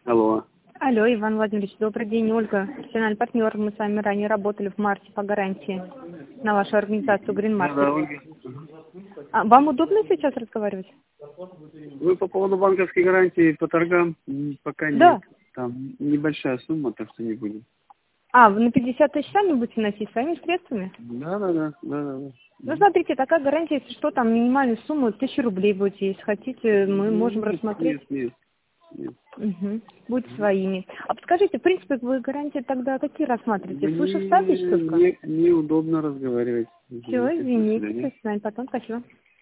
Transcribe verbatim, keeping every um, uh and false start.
Алло. Алло, Иван Владимирович, добрый день, Ольга, профессиональный партнер. Мы с вами ранее работали в марте по гарантии на вашу организацию Green Да, да, Market. Ольга. А, вам удобно сейчас разговаривать? Вы по поводу банковской гарантии по торгам м, пока Да. нет. Там небольшая сумма, так что не будем. А, вы на пятьдесят тысяч сами будете носить своими средствами? Да, да, да, да, да. Ну, смотрите, такая гарантия, если что, там минимальную сумму тысячу рублей будет. Если хотите, мы можем Нет, рассмотреть. нет, нет, нет. Угу. Будь своими. А подскажите, в принципе, вы гарантии тогда какие рассматриваете? Свыше ста тысяч Мне только? не- неудобно разговаривать. Все, Извините, до извините, свидания. до свидания, потом спасибо.